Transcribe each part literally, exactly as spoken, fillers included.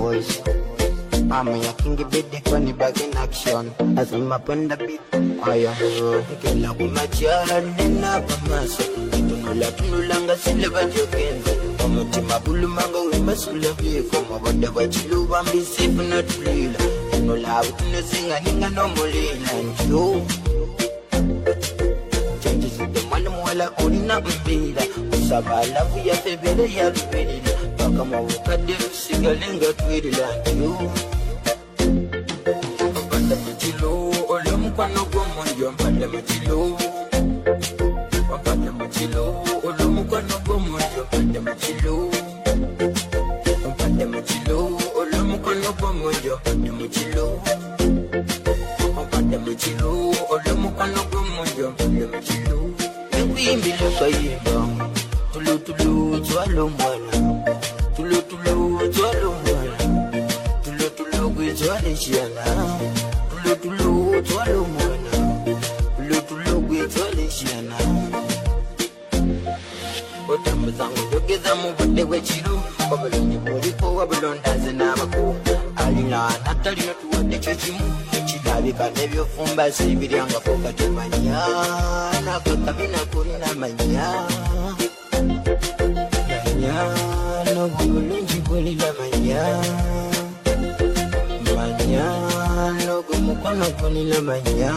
voice. I'm a king bit funny back in action. As I'm up on the beat, I am looking like my child and up a mass. No longer silver joking. I'm a Timabulu mango, we must love you from whatever you do. I'm be safe not real. No loud to sing, I think I know more and you. Changes in the money, while I only not be there. Sabala, we have a very happy. Come on, look at this, singling got with it like you. Pandamachilo, or Lumquano Gomondium, Pandamachilo. Pandamachilo, or Lumquano Gomondium, Pandamachilo. Pandamachilo, or Lumquano Gomondium, Pandamachilo. Pandamachilo, or Lumquano Gomondium, Pandamachilo. And we be looking to loot to loot, swallow one. Tulu tulu tulu mwana, tulu tulu gwitwale shiana, tulu tulu tulu mwana, tulu tulu gwitwale shiana. Otamu zangu jogeza mubode wechiru, wabalonye muliko wabalonda zinabako. Alina natali notuwade chochimu, chidabika nebyo fumba sibiryanga foka temanya, nakotamina kurina manya. Manya, no bulungi buli la manya. Manya, no gumukono buli la manya.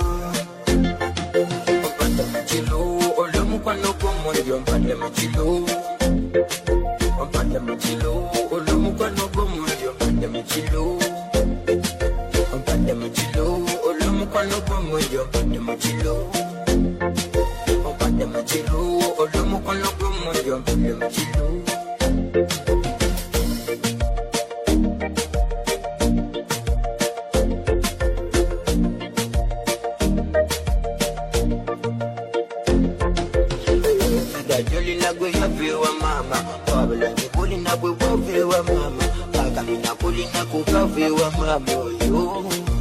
Opanda machilo, ole mukono gomondium, opanda machilo. Opanda machilo, ole mukono gomondium, opanda machilo. Opanda machilo, ole mukono gomondium, opanda machilo. Opanda machilo, ole mukono gomondium, opanda machilo. Wa mama yo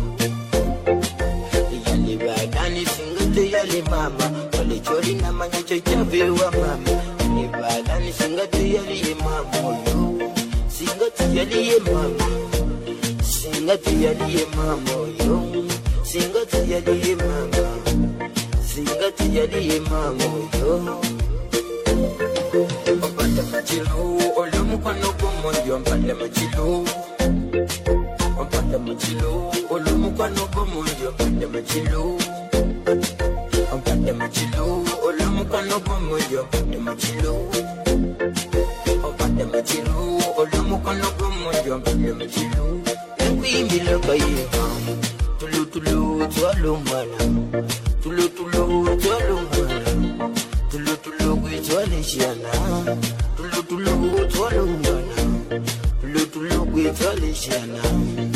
yali badani singate yali mama wale choli na manyacho chave wa mama ni badani singate yali mama yo singate yali mama singate yali mama yo singate yali mama singate yali mama yo opanda machilo olomu kwano gomondium panda machilo. Machilo, Olumukwano Gomondium, Pandamachilo. Pandamachilo, Olumukwano Gomondium, Pandamachilo. Pandamachilo, Olumukwano Gomondium, Pandamachilo. And we be like a year, Tulu Tulu, Twalumana, Tulu Tulu, Twalumana, Tulu Tulu, which one is Yana, Tulu Tulu, Twalumana, Tulu Tulu, which one is Yana.